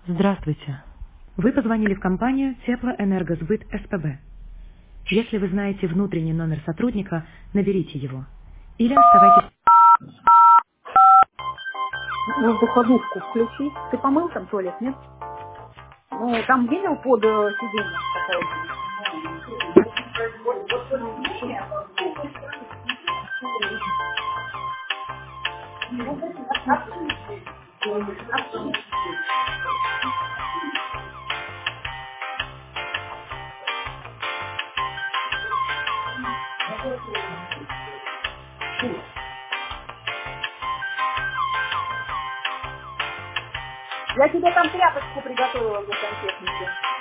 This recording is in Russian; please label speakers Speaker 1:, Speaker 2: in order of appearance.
Speaker 1: Здравствуйте. Вы позвонили в компанию Теплоэнергосбыт СПБ. Если вы знаете внутренний номер сотрудника, наберите его. Или оставайтесь...
Speaker 2: Воздуходувку включи. Ты помыл там туалет, нет? Ну, там видел под сиденьем такое? Я тебе там тряпочку приготовила для сантехники.